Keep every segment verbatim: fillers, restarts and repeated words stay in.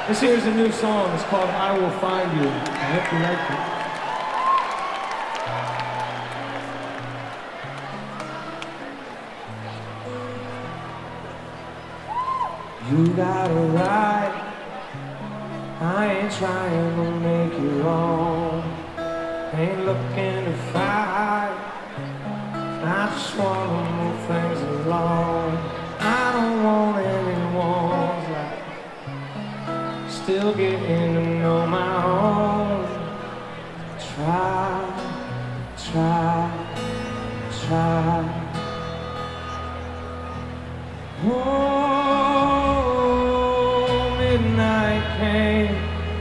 This here's a new song. It's called I Will Find You. I hope you like it. You got it right. I ain't trying to make you wrong. Ain't looking to fight. I just wanna move things along. I don't want anyone's life. Still getting to know my own. Try, try, try. Oh, midnight came.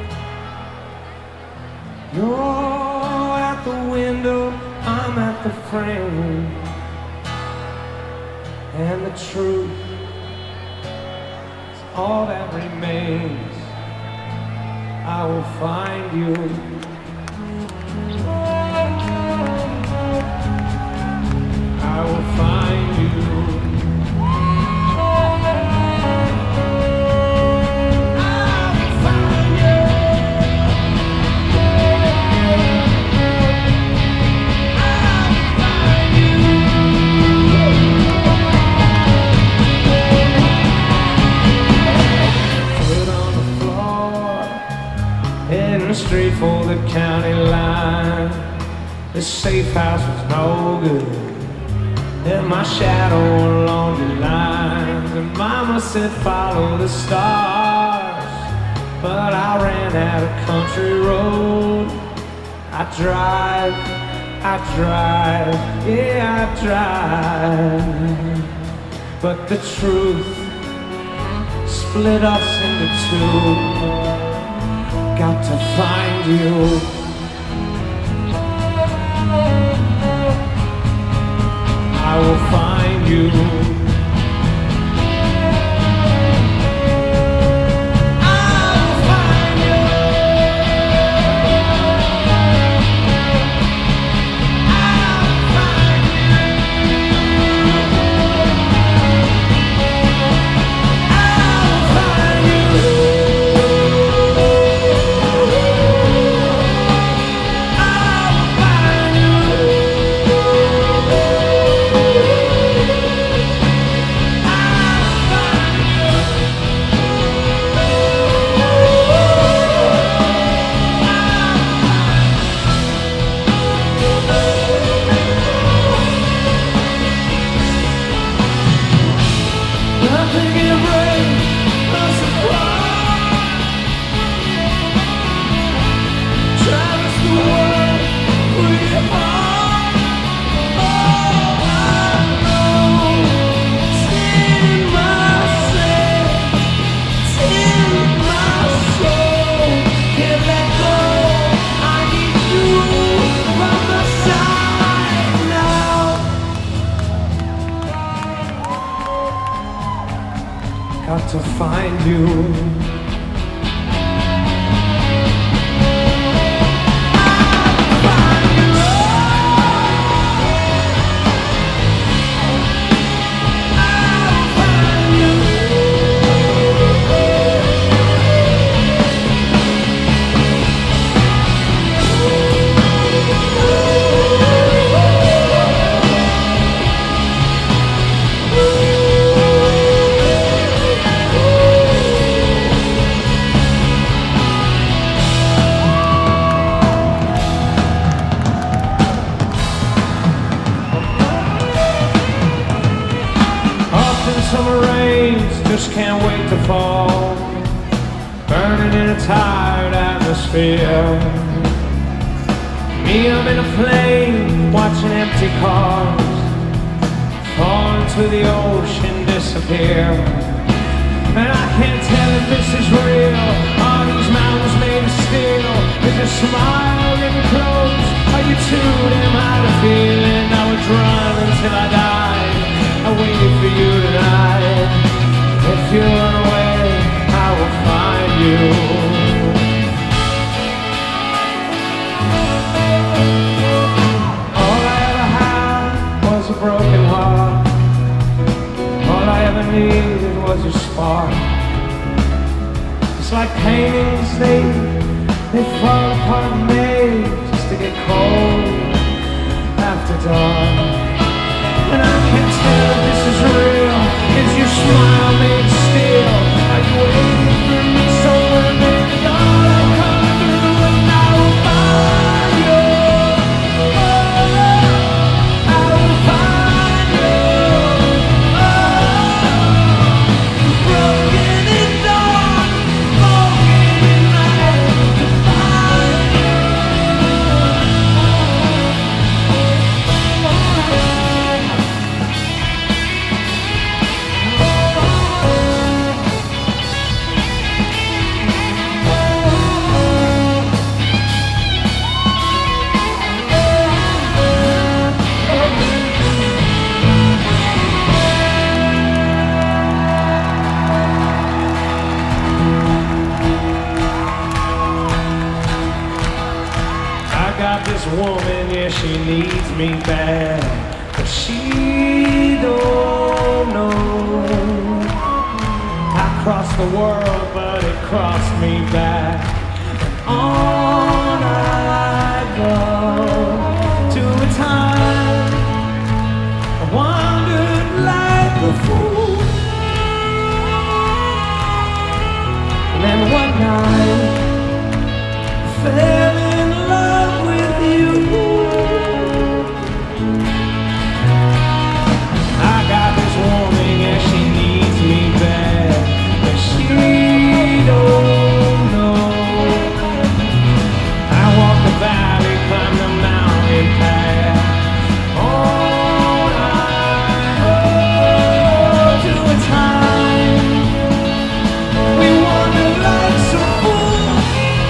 You're at the window, I'm at the frame. And the truth is all that remains. I will find you. I will find you. Straight for the county line. This safe house was no good, and my shadow along the lines. And mama said follow the stars, but I ran out of country road. I drive, I drive, yeah I drive, but the truth split us into two. Got to find you. I will find you. Got to find you. Summer rains just can't wait to fall, burning in a tired atmosphere. Me, I'm in a plane, watching empty cars fall into the ocean, disappear. And I can't tell if this is real. Are these mountains made of steel? Is your smile getting close? Are you too damn high to feel it? I would run until I died. I waited for you tonight. If you run away, I will find you. All I ever had was a broken heart. All I ever needed was a spark. It's like paintings, they, they fall apart made just to get cold after dark. And I can't tell if this is real. Is your smile made still? Are you waiting for me somewhere? Maybe I'll come through and I will find you. Oh, I will find you. Oh, broken in dawn, broken in night, to find you. I got this woman, yeah, she needs me bad, but she don't know. I crossed the world, but it crossed me back. On I go to a time I wandered like a fool, and then one night fell in love with you. I got this woman, yeah, she needs me bad, but she don't know. I walk the valley, climb the mountain path. On I go to a time we wandered like some fools.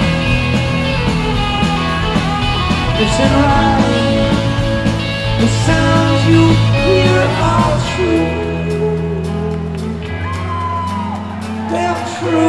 Listen right, the sounds you hear are true. They're true.